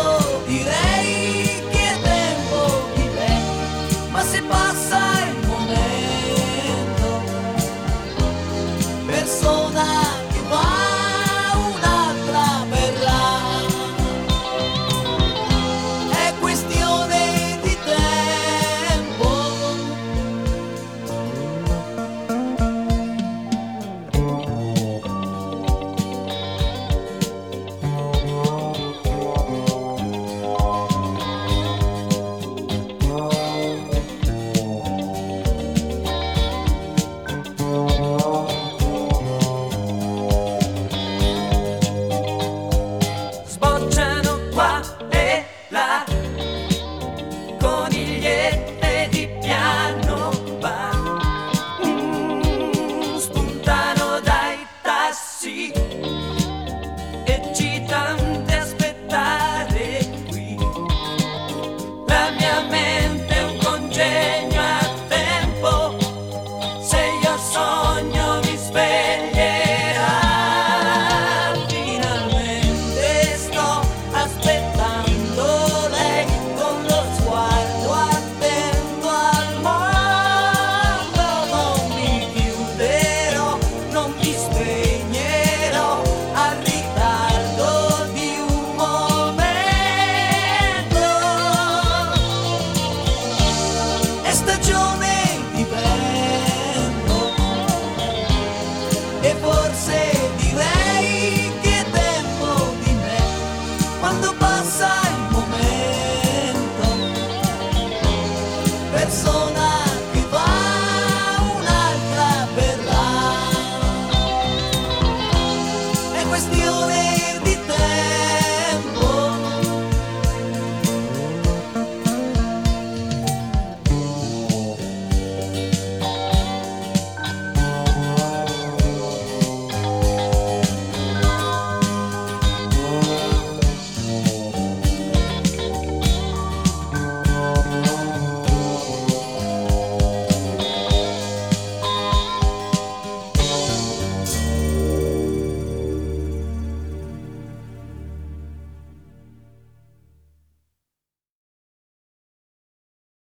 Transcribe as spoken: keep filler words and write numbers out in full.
tempo, direi che è tempo di me, ma se passa il momento, persona che va, un'altra verrà. È questione di tempo. Sbocciano qua e là conigliette di piano bar, mm, spuntano dai tassi, eccitante aspettare qui. La mia mente è un congegno a tempo, se io sogno mi sveglierà. Finalmente sto aspettando lei, con lo sguardo attento al mondo. Non mi chiuderò, non mi spegnerò al ritardo di un momento. È stagione di vento e forse direi che è tempo di me, quando passa